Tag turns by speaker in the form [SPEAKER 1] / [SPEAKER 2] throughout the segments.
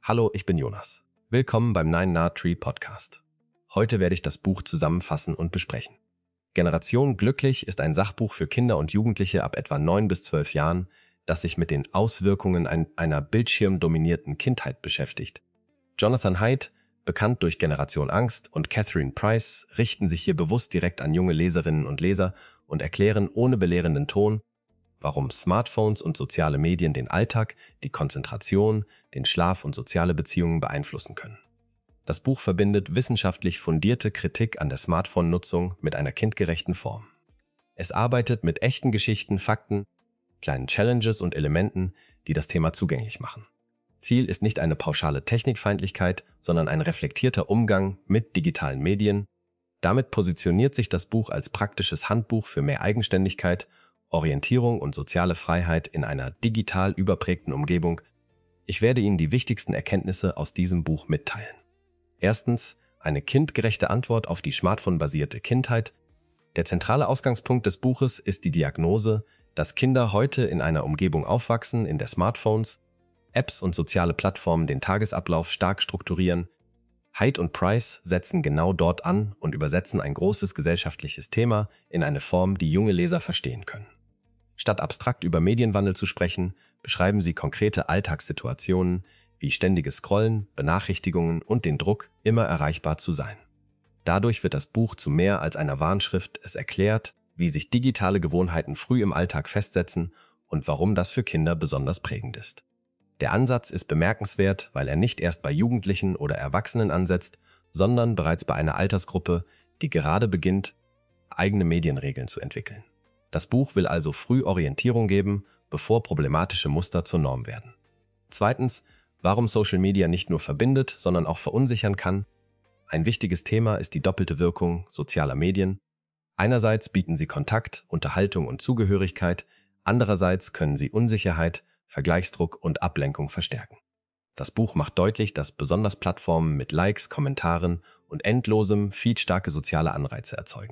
[SPEAKER 1] Hallo, ich bin Jonas. Willkommen beim Nine Nah Tree Podcast. Heute werde ich das Buch zusammenfassen und besprechen. Generation Glücklich ist ein Sachbuch für Kinder und Jugendliche ab etwa 9 bis 12 Jahren, das sich mit den Auswirkungen einer bildschirmdominierten Kindheit beschäftigt. Jonathan Haidt, bekannt durch Generation Angst, und Catherine Price richten sich hier bewusst direkt an junge Leserinnen und Leser und erklären ohne belehrenden Ton, warum Smartphones und soziale Medien den Alltag, die Konzentration, den Schlaf und soziale Beziehungen beeinflussen können. Das Buch verbindet wissenschaftlich fundierte Kritik an der Smartphone-Nutzung mit einer kindgerechten Form. Es arbeitet mit echten Geschichten, Fakten, kleinen Challenges und Elementen, die das Thema zugänglich machen. Ziel ist nicht eine pauschale Technikfeindlichkeit, sondern ein reflektierter Umgang mit digitalen Medien. Damit positioniert sich das Buch als praktisches Handbuch für mehr Eigenständigkeit, Orientierung und soziale Freiheit in einer digital überprägten Umgebung. Ich werde Ihnen die wichtigsten Erkenntnisse aus diesem Buch mitteilen. Erstens, eine kindgerechte Antwort auf die smartphone-basierte Kindheit. Der zentrale Ausgangspunkt des Buches ist die Diagnose, dass Kinder heute in einer Umgebung aufwachsen, in der Smartphones, Apps und soziale Plattformen den Tagesablauf stark strukturieren. Haidt und Price setzen genau dort an und übersetzen ein großes gesellschaftliches Thema in eine Form, die junge Leser verstehen können. Statt abstrakt über Medienwandel zu sprechen, beschreiben sie konkrete Alltagssituationen wie ständiges Scrollen, Benachrichtigungen und den Druck, immer erreichbar zu sein. Dadurch wird das Buch zu mehr als einer Warnschrift. Es erklärt, wie sich digitale Gewohnheiten früh im Alltag festsetzen und warum das für Kinder besonders prägend ist. Der Ansatz ist bemerkenswert, weil er nicht erst bei Jugendlichen oder Erwachsenen ansetzt, sondern bereits bei einer Altersgruppe, die gerade beginnt, eigene Medienregeln zu entwickeln. Das Buch will also früh Orientierung geben, bevor problematische Muster zur Norm werden. Zweitens, warum Social Media nicht nur verbindet, sondern auch verunsichern kann. Ein wichtiges Thema ist die doppelte Wirkung sozialer Medien. Einerseits bieten sie Kontakt, Unterhaltung und Zugehörigkeit, andererseits können sie Unsicherheit, Vergleichsdruck und Ablenkung verstärken. Das Buch macht deutlich, dass besonders Plattformen mit Likes, Kommentaren und endlosem, feedstarke soziale Anreize erzeugen.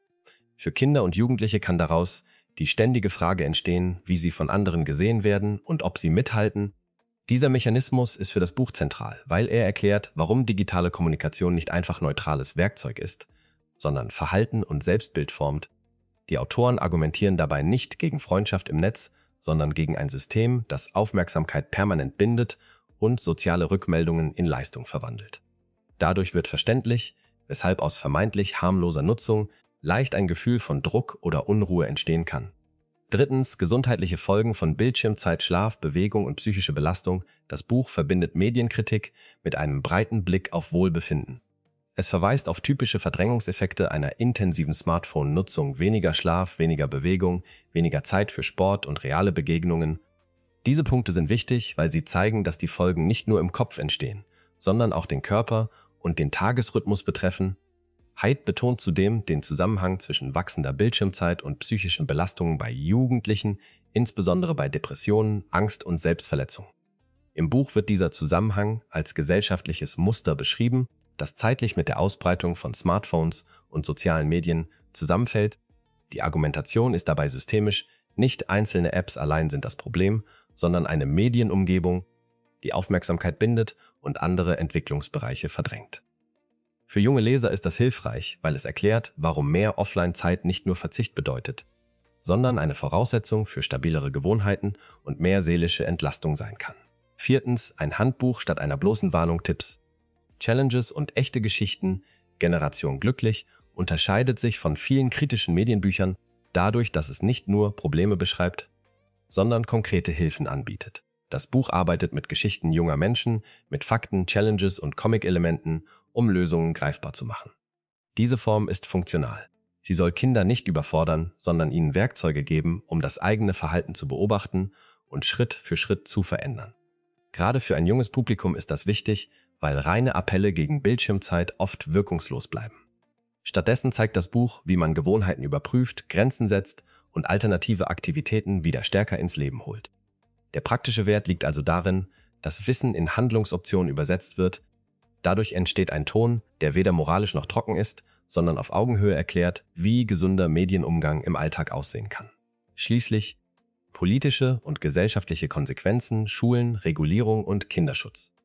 [SPEAKER 1] Für Kinder und Jugendliche kann daraus die ständige Frage entstehen, wie sie von anderen gesehen werden und ob sie mithalten. Dieser Mechanismus ist für das Buch zentral, weil er erklärt, warum digitale Kommunikation nicht einfach neutrales Werkzeug ist, sondern Verhalten und Selbstbild formt. Die Autoren argumentieren dabei nicht gegen Freundschaft im Netz, sondern gegen ein System, das Aufmerksamkeit permanent bindet und soziale Rückmeldungen in Leistung verwandelt. Dadurch wird verständlich, weshalb aus vermeintlich harmloser Nutzung leicht ein Gefühl von Druck oder Unruhe entstehen kann. Drittens, gesundheitliche Folgen von Bildschirmzeit, Schlaf, Bewegung und psychische Belastung. Das Buch verbindet Medienkritik mit einem breiten Blick auf Wohlbefinden. Es verweist auf typische Verdrängungseffekte einer intensiven Smartphone-Nutzung, weniger Schlaf, weniger Bewegung, weniger Zeit für Sport und reale Begegnungen. Diese Punkte sind wichtig, weil sie zeigen, dass die Folgen nicht nur im Kopf entstehen, sondern auch den Körper und den Tagesrhythmus betreffen. Haidt betont zudem den Zusammenhang zwischen wachsender Bildschirmzeit und psychischen Belastungen bei Jugendlichen, insbesondere bei Depressionen, Angst und Selbstverletzung. Im Buch wird dieser Zusammenhang als gesellschaftliches Muster beschrieben, das zeitlich mit der Ausbreitung von Smartphones und sozialen Medien zusammenfällt. Die Argumentation ist dabei systemisch, nicht einzelne Apps allein sind das Problem, sondern eine Medienumgebung, die Aufmerksamkeit bindet und andere Entwicklungsbereiche verdrängt. Für junge Leser ist das hilfreich, weil es erklärt, warum mehr Offline-Zeit nicht nur Verzicht bedeutet, sondern eine Voraussetzung für stabilere Gewohnheiten und mehr seelische Entlastung sein kann. Viertens, ein Handbuch statt einer bloßen Warnung. Tipps, Challenges und echte Geschichten. Generation Glücklich unterscheidet sich von vielen kritischen Medienbüchern dadurch, dass es nicht nur Probleme beschreibt, sondern konkrete Hilfen anbietet. Das Buch arbeitet mit Geschichten junger Menschen, mit Fakten, Challenges und Comic-Elementen, um Lösungen greifbar zu machen. Diese Form ist funktional. Sie soll Kinder nicht überfordern, sondern ihnen Werkzeuge geben, um das eigene Verhalten zu beobachten und Schritt für Schritt zu verändern. Gerade für ein junges Publikum ist das wichtig, weil reine Appelle gegen Bildschirmzeit oft wirkungslos bleiben. Stattdessen zeigt das Buch, wie man Gewohnheiten überprüft, Grenzen setzt und alternative Aktivitäten wieder stärker ins Leben holt. Der praktische Wert liegt also darin, dass Wissen in Handlungsoptionen übersetzt wird. Dadurch entsteht ein Ton, der weder moralisch noch trocken ist, sondern auf Augenhöhe erklärt, wie gesunder Medienumgang im Alltag aussehen kann. Schließlich politische und gesellschaftliche Konsequenzen, Schulen, Regulierung und Kinderschutz.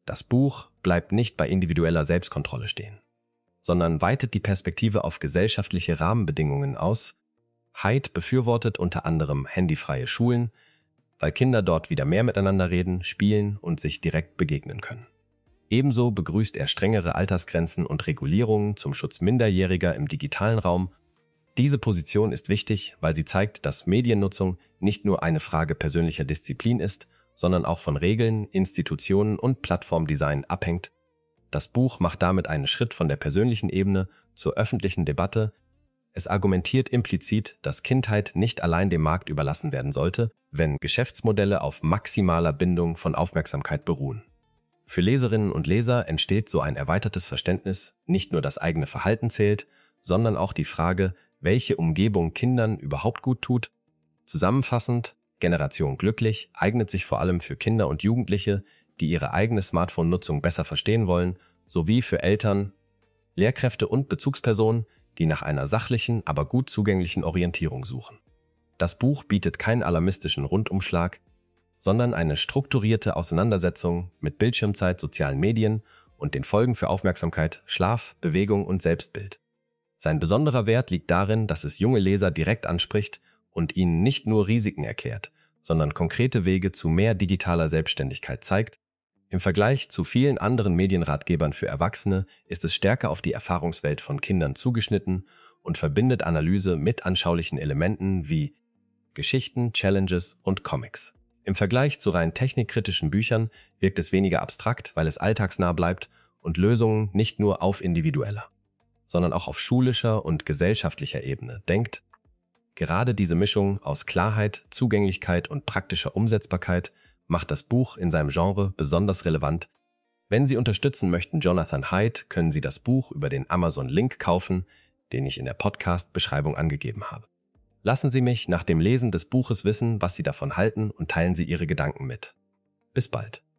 [SPEAKER 1] Das Buch bleibt nicht bei individueller Selbstkontrolle stehen, sondern weitet die Perspektive auf gesellschaftliche Rahmenbedingungen aus. Haidt befürwortet unter anderem handyfreie Schulen, weil Kinder dort wieder mehr miteinander reden, spielen und sich direkt begegnen können. Ebenso begrüßt er strengere Altersgrenzen und Regulierungen zum Schutz Minderjähriger im digitalen Raum. Diese Position ist wichtig, weil sie zeigt, dass Mediennutzung nicht nur eine Frage persönlicher Disziplin ist, sondern auch von Regeln, Institutionen und Plattformdesign abhängt. Das Buch macht damit einen Schritt von der persönlichen Ebene zur öffentlichen Debatte. Es argumentiert implizit, dass Kindheit nicht allein dem Markt überlassen werden sollte, wenn Geschäftsmodelle auf maximaler Bindung von Aufmerksamkeit beruhen. Für Leserinnen und Leser entsteht so ein erweitertes Verständnis, nicht nur das eigene Verhalten zählt, sondern auch die Frage, welche Umgebung Kindern überhaupt gut tut. Zusammenfassend, Generation Glücklich eignet sich vor allem für Kinder und Jugendliche, die ihre eigene Smartphone-Nutzung besser verstehen wollen, sowie für Eltern, Lehrkräfte und Bezugspersonen, die nach einer sachlichen, aber gut zugänglichen Orientierung suchen. Das Buch bietet keinen alarmistischen Rundumschlag, sondern eine strukturierte Auseinandersetzung mit Bildschirmzeit, sozialen Medien und den Folgen für Aufmerksamkeit, Schlaf, Bewegung und Selbstbild. Sein besonderer Wert liegt darin, dass es junge Leser direkt anspricht und ihnen nicht nur Risiken erklärt, sondern konkrete Wege zu mehr digitaler Selbstständigkeit zeigt. Im Vergleich zu vielen anderen Medienratgebern für Erwachsene ist es stärker auf die Erfahrungswelt von Kindern zugeschnitten und verbindet Analyse mit anschaulichen Elementen wie Geschichten, Challenges und Comics. Im Vergleich zu rein technikkritischen Büchern wirkt es weniger abstrakt, weil es alltagsnah bleibt und Lösungen nicht nur auf individueller, sondern auch auf schulischer und gesellschaftlicher Ebene denkt. Gerade diese Mischung aus Klarheit, Zugänglichkeit und praktischer Umsetzbarkeit macht das Buch in seinem Genre besonders relevant. Wenn Sie unterstützen möchten Jonathan Haidt, können Sie das Buch über den Amazon-Link kaufen, den ich in der Podcast-Beschreibung angegeben habe. Lassen Sie mich nach dem Lesen des Buches wissen, was Sie davon halten und teilen Sie Ihre Gedanken mit. Bis bald.